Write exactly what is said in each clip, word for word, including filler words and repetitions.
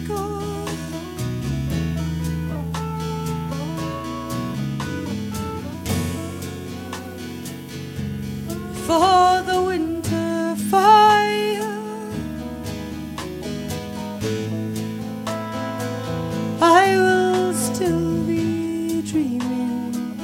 gone. For the winter fire, I will still be dreaming.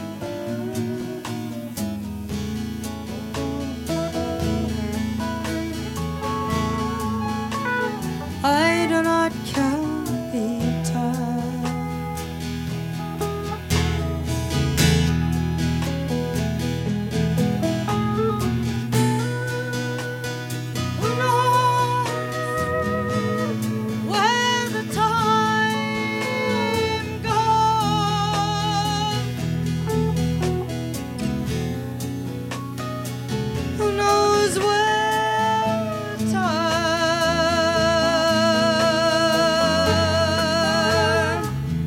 I do not count the time. Who knows where the time goes? Who knows where the time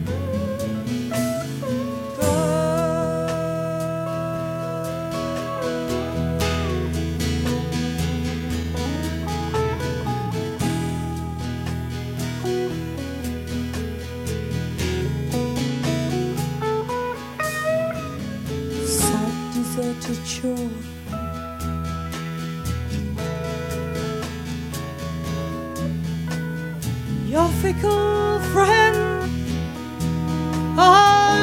sad deserted shore, your fickle friend are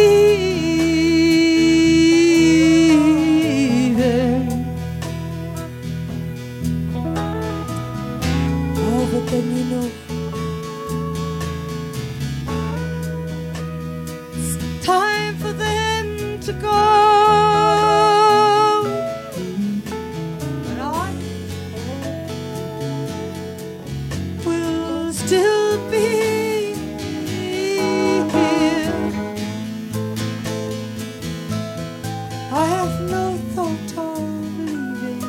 leaving. Oh, but then you know it's time for them to go. But I will still be here. I have no thought of leaving.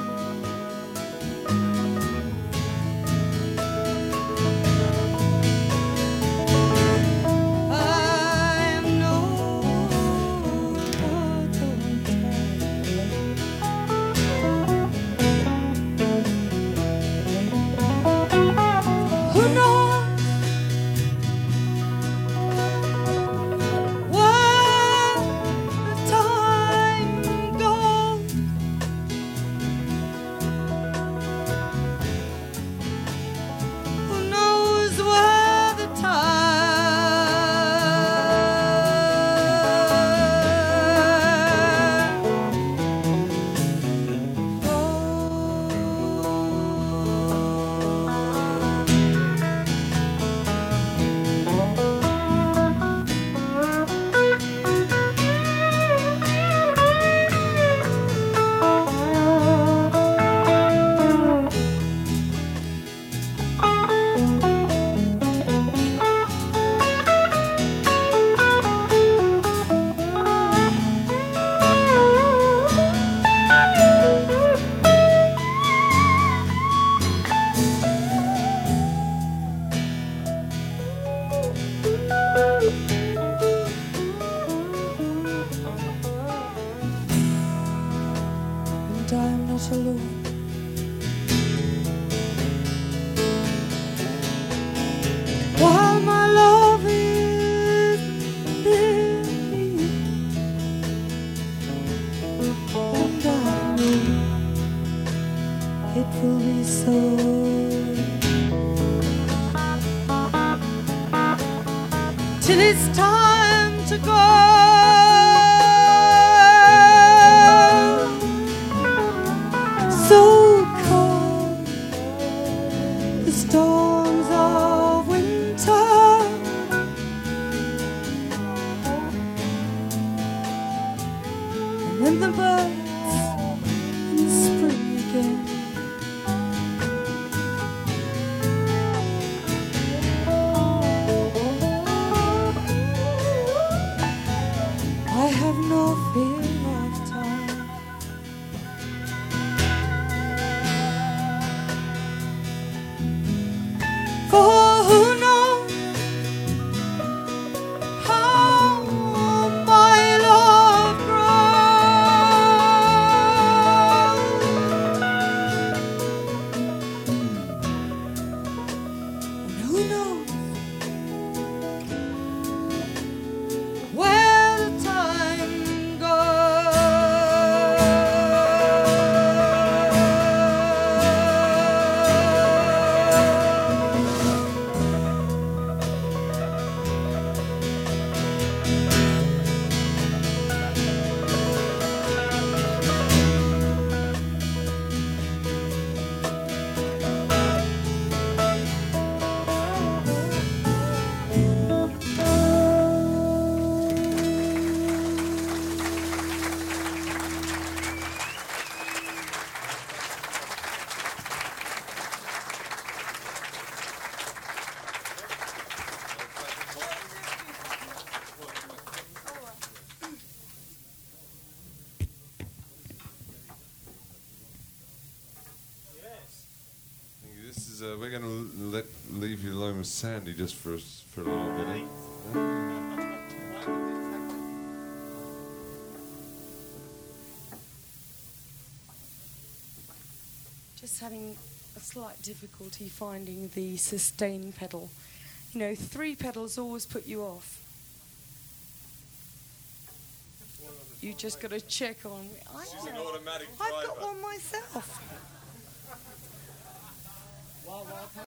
I am no thought of who knows where the time goes? Who knows where the time and I'm not alone. While my love is in me, and I know it will be so. Till it's time to go. So calm the storms of winter, and then the birds in spring again. is uh, we're going to let leave you alone with Sandy just for us for a little minute. Just having a slight difficulty finding the sustain pedal. You know, three pedals always put you off. You just got to check on me. I She's know. an automatic I've driver. got one myself.